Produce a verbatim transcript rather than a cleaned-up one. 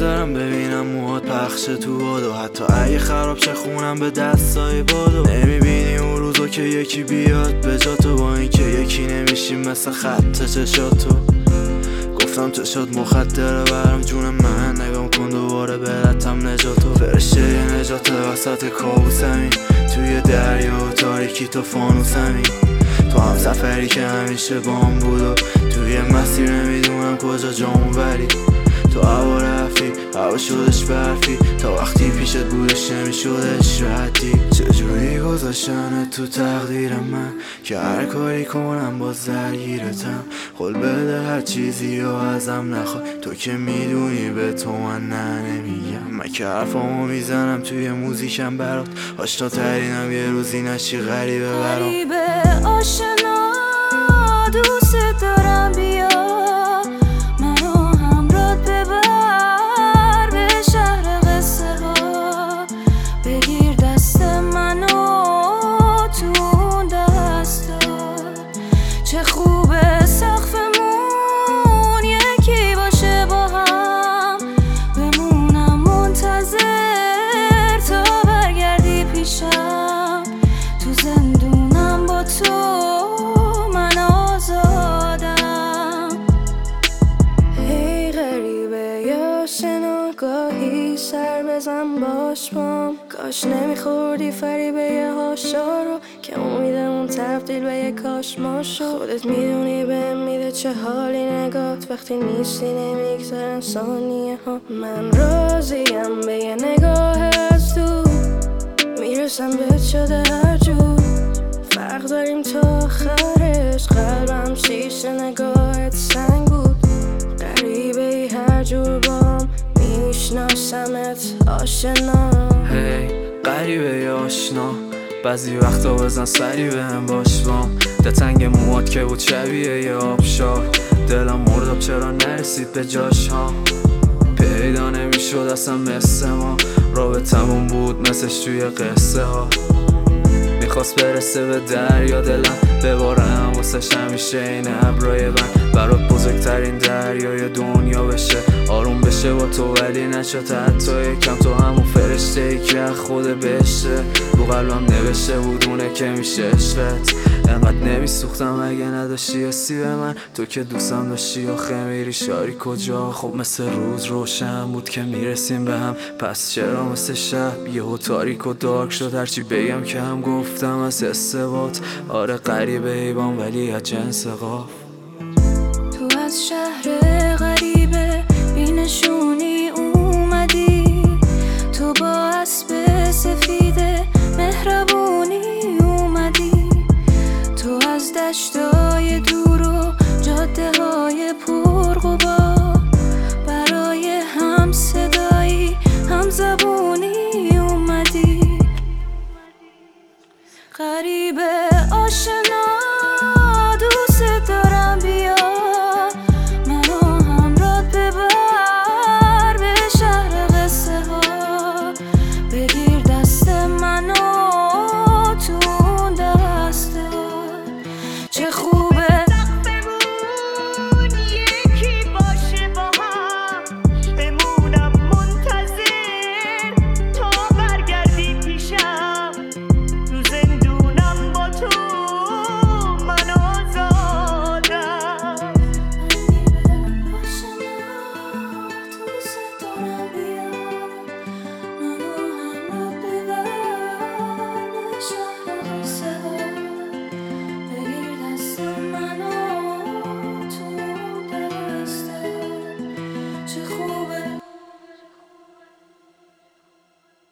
میذارم ببینم موهات پخش تو بادو، حتی اگه خراب چه خونم به دستای بادو. نمیبینی اون روزو که یکی بیاد به جا تو، با اینکه یکی نمیشیم مثل خط چشاتو. گفتم چشات مخدره برم جون من، نگام کن دوباره برتم نجاتو. فرشته نجات وسط کابوسمی، توی دریا و تاریکی تو فانوسمی. تو هم سفری که همیشه بام بود و توی مسیر نمیدونم کجا جامون بری. تو هوا رفتی هوا شدش برفی، تا وقتی پیشت بودش نمیشدش ردی. چجوری گذاشتن تو تقدیر من که هر کاری کنم باز درگیرتم. قول بده هر چیزی رو ازم نخوای، تو که میدونی به تو من نه نمیگم. من که حرفامو میزنم توی موزیکم برات، آشنا ترینم یه روزی نشی غریبه برام. غریبه آشنا دوست دارم، بیا منو همراه ببر به شهر قصه ها. بگیر دست منو تو اون دستا، چه خوبه سقفمون یکی باشه با هم. بمونم منتظر تا برگردی پیشم، تو زندونم با تو من آزادم. هی غریبه یا شناگاهی سر بزن باش بام، کاش نمیخوردی فریبه یه هاشا رو که امیدمون تبدیل به یه کاشما شد. خودت میدونی بهم میده چه حالی نگات، وقتی نیستی نمیگذرن ثانیه ها. من راضیم به یه نگاه از تو، میرسم بهت شده هر جور. فرق داریم تا آخرش، قلبم شیشه نگاهت سنگ بود. غریبه ای هر جور بام میشناسمت آشنا. هی غریبه ای آشنا، بعضی وقتا بزن سری بهم باش بام. دلتنگ موات که بود شبیه یه آبشار، دلم مردم چرا نرسید به جاش ها. پیدا نمیشد اصلا مثل ما، رابطمون بود مثلش توی قصه ها. میخواست برسه به دریا دلم ببارم واسه همیشه این ابرای من. برات بزرگترین دریای دنیا بشه، آروم بشه با تو ولی نشد حتی یکم. تو همون فرشته ای که خود بشه، رو قلبم نوشته بود اونه که میشه عشقت. انقدر نمیسوختم اگه نداشتی حسی به من، تو که دوستم داشتی آخه میری شاری کجا. خب مثل روز روشن بود که میرسیم به هم، پس چرا مثل شب یهو تاریک و دارک شد. هرچی بگم که هم گفتم از استبات، آره غریبه ایبان ولی از جنس قاف. تو از شهر